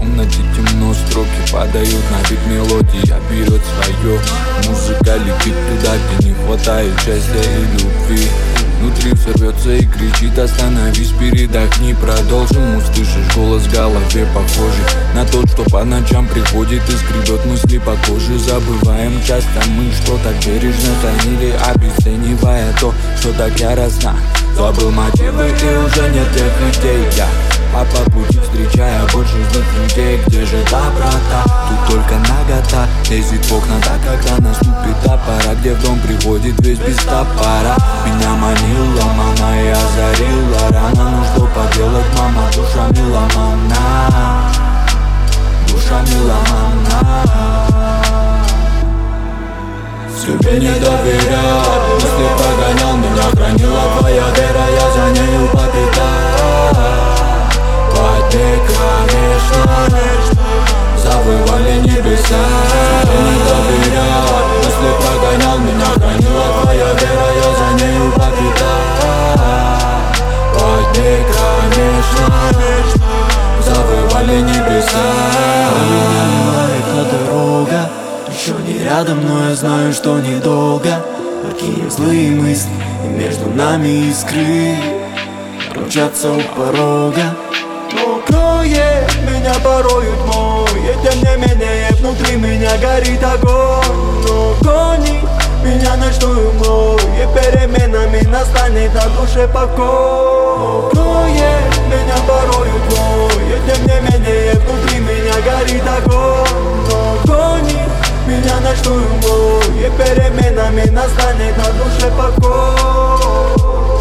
комнате темно, строки падают на бит, мелодия берет свое. Музыка летит туда, где не хватает счастья и любви. Внутри взорвется и кричит: остановись, передохни, продолжим. Услышишь голос в голове, похожий на тот, что по ночам приходит и скребет мысли по коже. Забываем часто мы, что так бережно хранили, обесценивая то, что так яростно. Забыл мотивы и уже нет тех идей. Я по пути встречая больше злых людей. Где же доброта? Тут только нагота лезет в окна, так когда наступит та пора, где в дом приходит весь без топора. Меня манила мама и озарила рано. Ну что поделать, мама, душа меломана, душа меломана. Себе не доверял, мысли прогонял, меня хранила твоя вера, я за нею по пятам. Воды, конечно, завывали небеса. Себе не доверял, мысли прогонял, меня хранила твоя вера, я за нею по пятам. Воды, конечно, завывали небеса. Меня лает эта дорога, еще не рядом, но я знаю, что недолго. Какие злые мысли, и между нами искры крутятся у порога. Но кроет меня порою тьмой, и тем не менее внутри меня горит огонь. Но гонит меня ночную мглой, и переменами настанет на душе покой. Но кроет меня порою тьмой, и тем не менее внутри меня горит огонь. Но гонит меня ночную мглой, и переменами настанет на душе покой.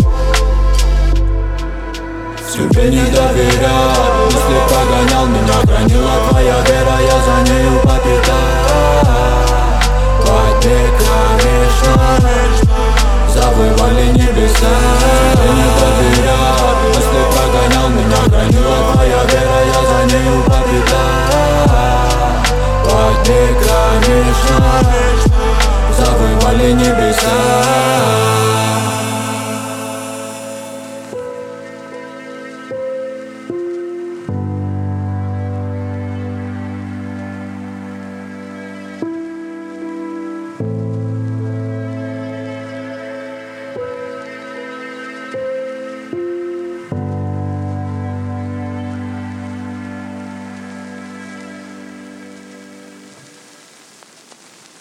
Себе не доверял, мысли прогонял, меня хранила твоя вера, я за нею по пятам. Воды, конечно, завывали небеса. Себе не доверял, мысли прогонял, меня хранила твоя вера, я за нею по пятам. Воды, конечно, завывали небеса.